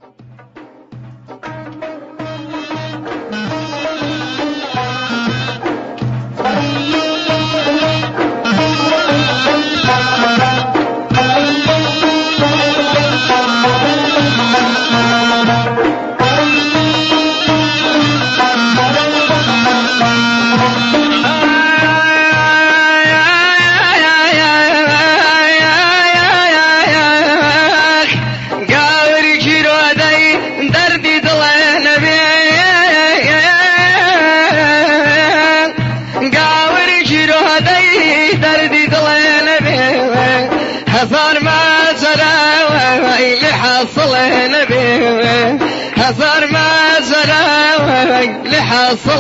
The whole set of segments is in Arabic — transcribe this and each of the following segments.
حصر ما زرع لحصل نبي حصر ما زرع لحصل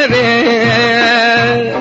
نبي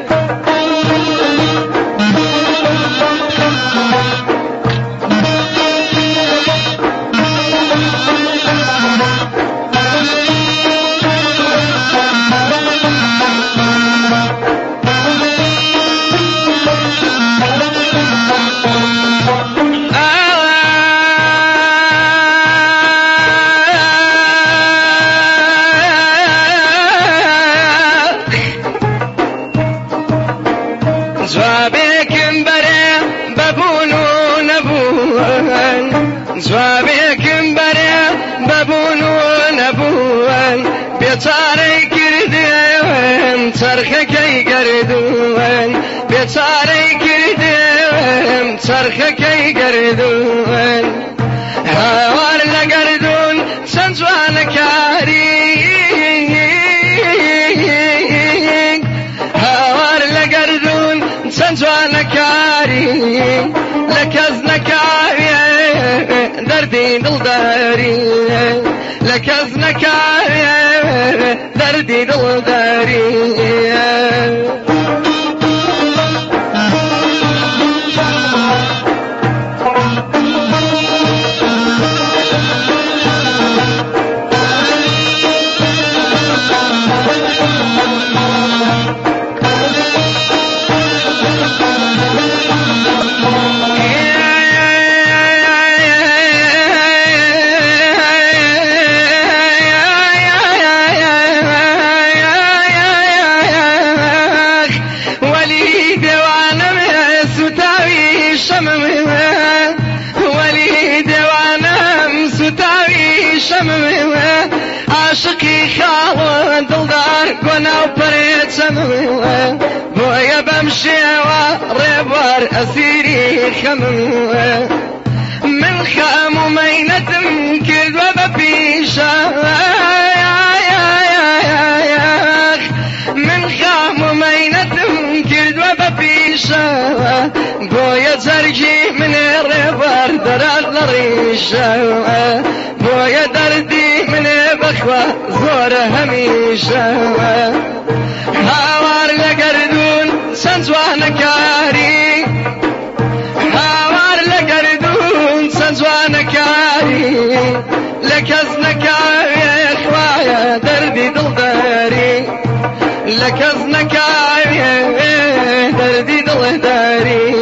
زوابك مبرع ببون ونبون زوابك مبرع ببون ونبون بيطاري كردون ترخك يقردون بيطاري كردون ترخك يقردون هوار لقردون سنزوان كاري هوار لقردون سنجوانا كاري لكزنا كاري دردي دلداري لكزنا كاري دردي دلداري عاشقي خاوة دلدار قنا وبريد سموة بويا بمشي وريبار أسيري خموة من خام ومينة كد وببيشة من خام ومينة كد وببيشة بويا زرجي من الريبار دراد لريشة بويا دردي من بخوة زور هميشة هاوار لقردون سنزوان كاري هاوار لقردون سنزوان كاري لكزنا كاري يا اخوايا دردي دلداري لكزنا كاري دردي دلداري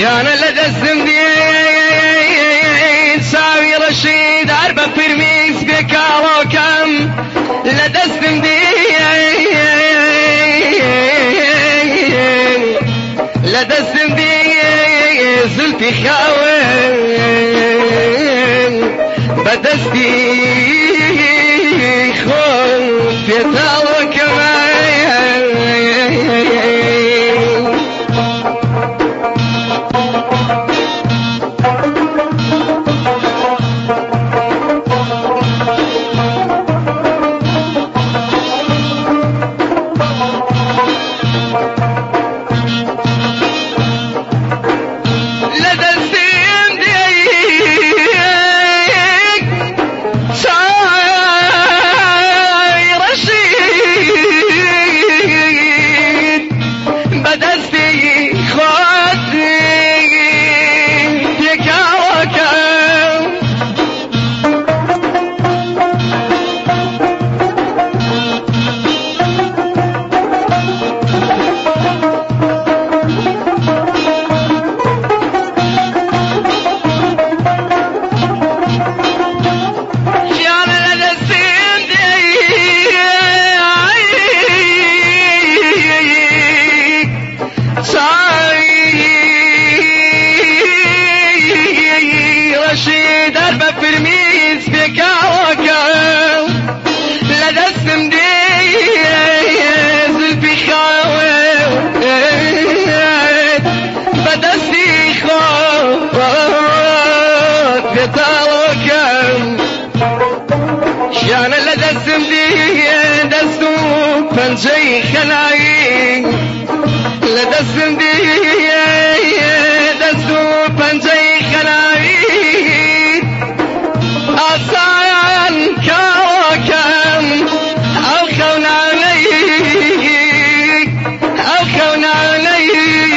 ژیانە لە دەستم دێت چاوی ڕەشید هەر بە فرمیز بێ کاڵۆکەم لە دەستم لە دەستم زولفی خاوێن بە دەستی خۆم پێتاڵۆکەمە ژیانە لە دەستم دەست و پەنجەی خەناوی لە دەستم دەست و پەنجەی خەناوی ئاسان کاڵۆکەم ئەو خەونانەی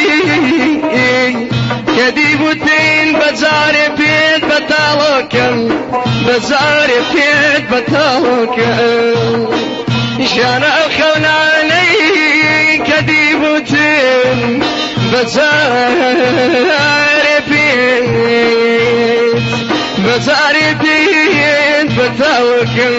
کە دیبوتین بەجارێ پێت بەتاڵۆکەم بەجارێ پێت بەتاڵۆکەم ژیانە ئەو خەونانەی کە دیبوتین بەجارێ پێت بەتاڵۆکەم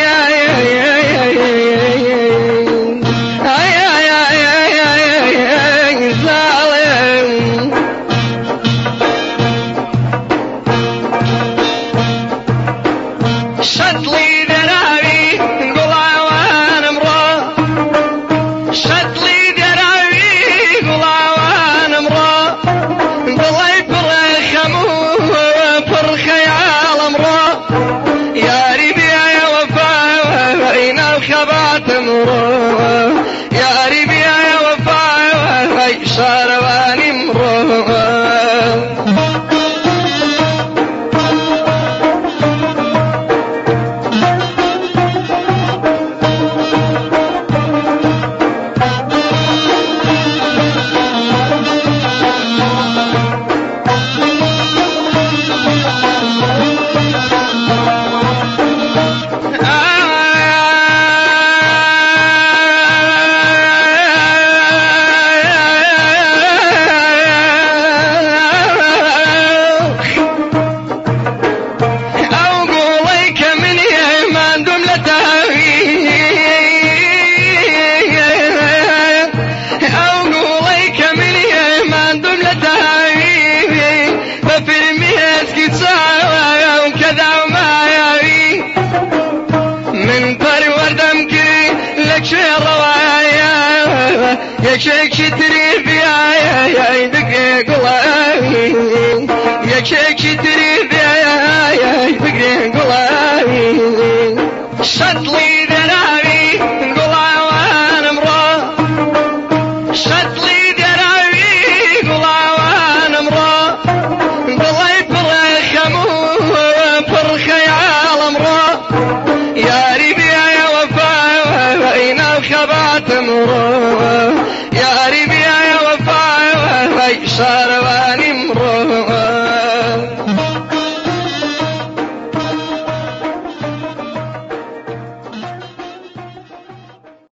شەتڵی دەراوی گوڵاوانم ڕۆ شەتڵی دەراوی گوڵاوانم ڕۆ دڵی پڕە خەم و پڕ خەیاڵم ڕۆ یاری بیایە وەفای ناو خەباتم ڕۆ یاری بیایە وەفای شارەوانیم ڕۆ یەکێکی تری بیایە بگرێ گوڵاوی یەکێکی تری بیایە بگرێ گوڵاوی شەتڵی دەراوی گوڵاوانم ڕۆ شەتڵی دەراوی گوڵاوانم ڕۆ دڵی پڕە خەم و پڕ خەیاڵم ڕۆ یاری بیایە وەفای ناو خەباتم ڕۆ یاری بیایە وەفای شارە